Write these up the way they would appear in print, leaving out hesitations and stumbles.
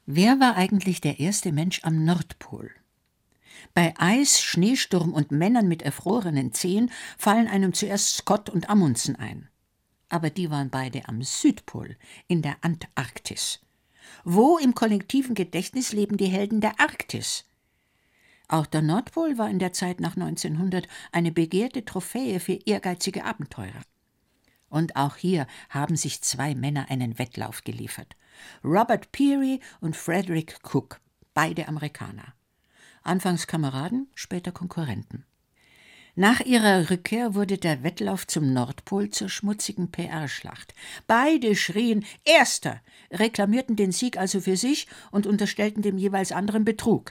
Wer war eigentlich der erste Mensch am Nordpol? Bei Eis, Schneesturm und Männern mit erfrorenen Zehen fallen einem zuerst Scott und Amundsen ein. Aber die waren beide am Südpol, in der Antarktis. Wo im kollektiven Gedächtnis leben die Helden der Arktis? Auch der Nordpol war in der Zeit nach 1900 eine begehrte Trophäe für ehrgeizige Abenteurer. Und auch hier haben sich zwei Männer einen Wettlauf geliefert. Robert Peary und Frederick Cook, beide Amerikaner. Anfangs Kameraden, später Konkurrenten. Nach ihrer Rückkehr wurde der Wettlauf zum Nordpol zur schmutzigen PR-Schlacht. Beide schrien »Erster!«, reklamierten den Sieg also für sich und unterstellten dem jeweils anderen Betrug.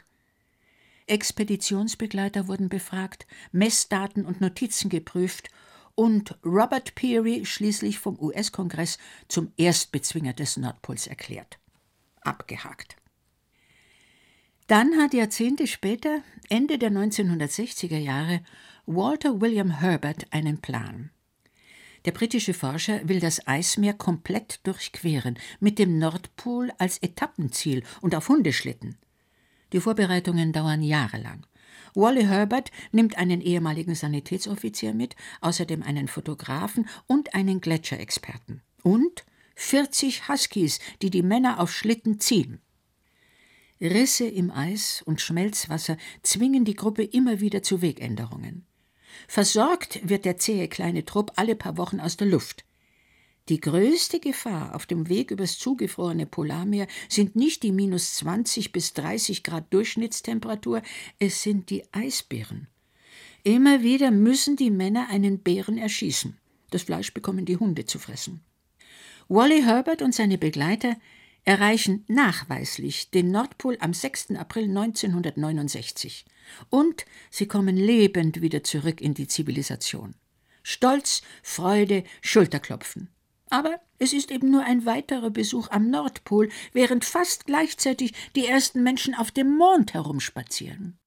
Expeditionsbegleiter wurden befragt, Messdaten und Notizen geprüft und Robert Peary schließlich vom US-Kongress zum Erstbezwinger des Nordpols erklärt. Abgehakt. Dann hat Jahrzehnte später, Ende der 1960er Jahre, Walter William Herbert einen Plan. Der britische Forscher will das Eismeer komplett durchqueren, mit dem Nordpol als Etappenziel und auf Hundeschlitten. Die Vorbereitungen dauern jahrelang. Wally Herbert nimmt einen ehemaligen Sanitätsoffizier mit, außerdem einen Fotografen und einen Gletscherexperten. Und 40 Huskies, die die Männer auf Schlitten ziehen. Risse im Eis und Schmelzwasser zwingen die Gruppe immer wieder zu Wegänderungen. Versorgt wird der zähe kleine Trupp alle paar Wochen aus der Luft. Die größte Gefahr auf dem Weg übers zugefrorene Polarmeer sind nicht die minus 20 bis 30 Grad Durchschnittstemperatur, es sind die Eisbären. Immer wieder müssen die Männer einen Bären erschießen. Das Fleisch bekommen die Hunde zu fressen. Wally Herbert und seine Begleiter erreichen nachweislich den Nordpol am 6. April 1969. Und sie kommen lebend wieder zurück in die Zivilisation. Stolz, Freude, Schulterklopfen. Aber es ist eben nur ein weiterer Besuch am Nordpol, während fast gleichzeitig die ersten Menschen auf dem Mond herumspazieren.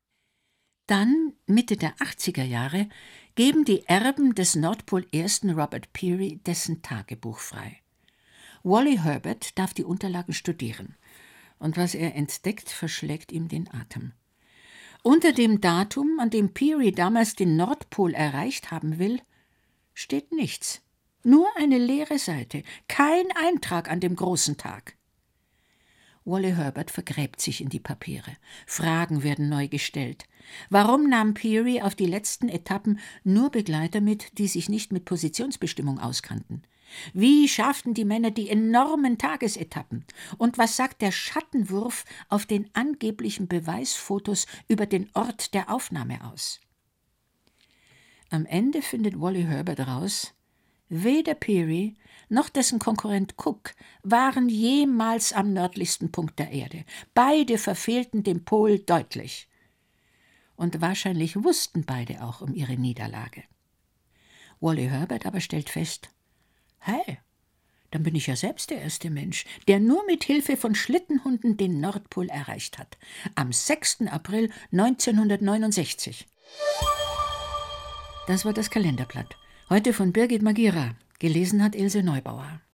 Dann, Mitte der 80er Jahre, geben die Erben des Nordpol-Ersten Robert Peary dessen Tagebuch frei. Wally Herbert darf die Unterlagen studieren. Und was er entdeckt, verschlägt ihm den Atem. Unter dem Datum, an dem Peary damals den Nordpol erreicht haben will, steht nichts. Nur eine leere Seite, kein Eintrag an dem großen Tag. Wally Herbert vergräbt sich in die Papiere. Fragen werden neu gestellt. Warum nahm Peary auf die letzten Etappen nur Begleiter mit, die sich nicht mit Positionsbestimmung auskannten? Wie schafften die Männer die enormen Tagesetappen? Und was sagt der Schattenwurf auf den angeblichen Beweisfotos über den Ort der Aufnahme aus? Am Ende findet Wally Herbert raus, weder Peary noch dessen Konkurrent Cook waren jemals am nördlichsten Punkt der Erde. Beide verfehlten den Pol deutlich. Und wahrscheinlich wussten beide auch um ihre Niederlage. Wally Herbert aber stellt fest, hey, dann bin ich ja selbst der erste Mensch, der nur mit Hilfe von Schlittenhunden den Nordpol erreicht hat. Am 6. April 1969. Das war das Kalenderblatt. Heute von Birgit Magira. Gelesen hat Ilse Neubauer.